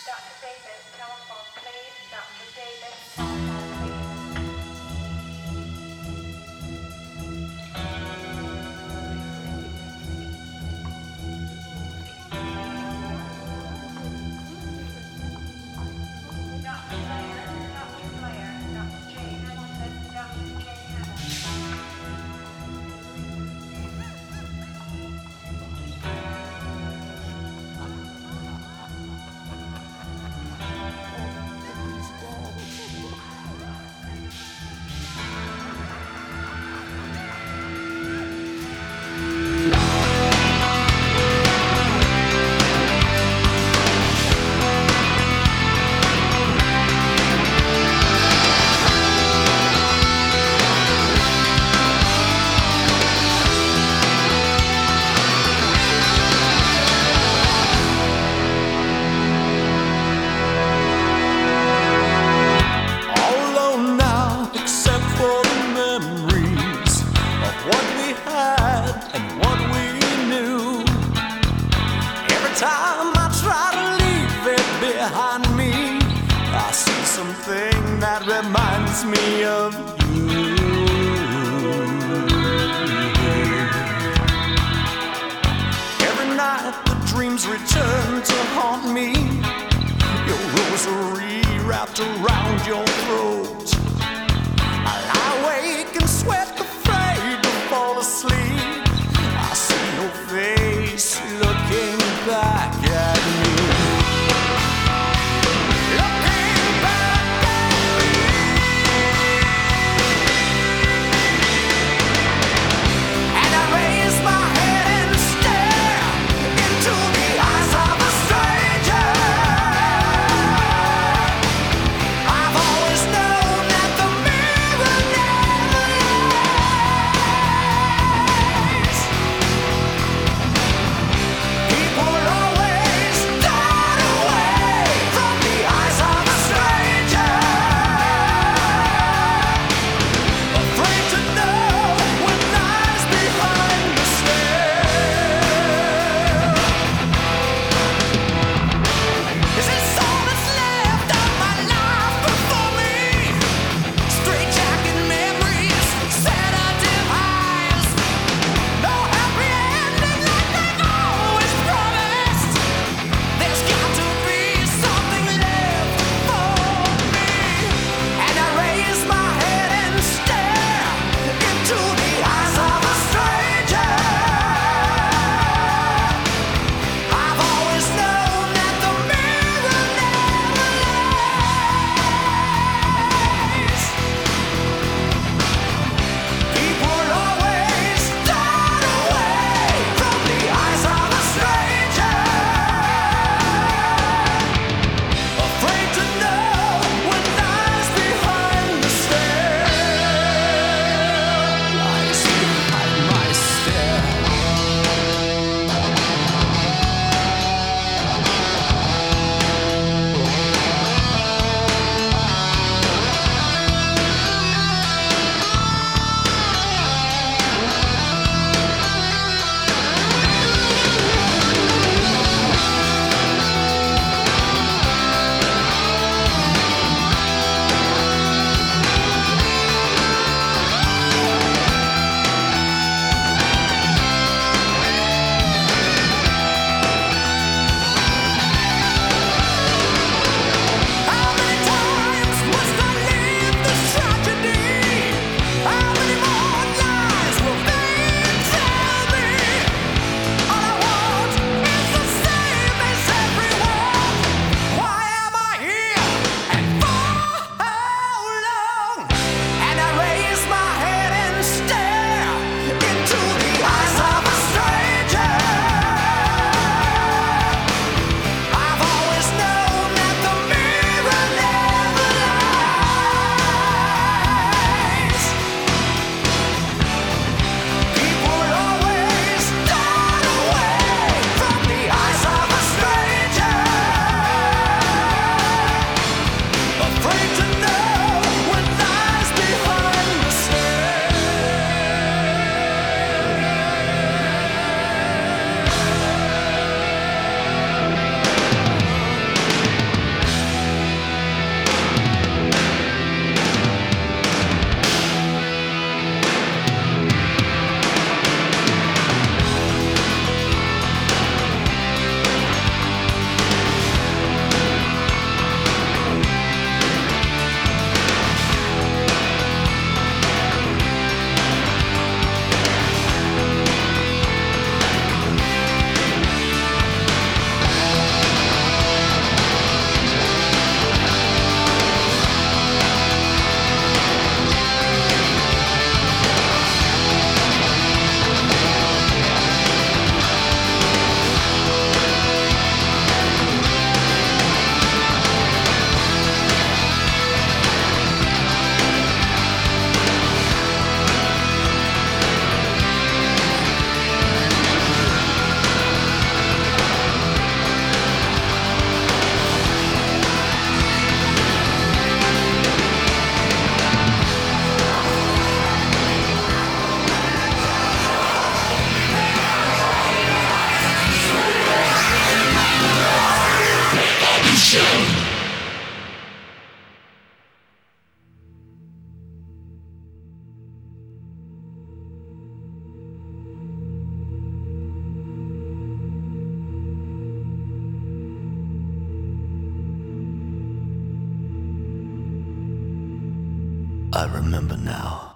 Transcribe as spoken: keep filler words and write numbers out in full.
doctor Davis, telephone, please. doctor Davis, telephone, please. doctor Blair, doctor Blair, doctor J. Hamilton, doctor J. Hamilton. Time I try to leave it behind me, I see something that reminds me of you. Every night the dreams return to haunt me, your rosary wrapped around your throat. I lie awake and sweat, afraid to fall asleep. I see your face looking back at me. Looking back at me. And I raise my head and stare into the eyes of a stranger. I've always known I remember now.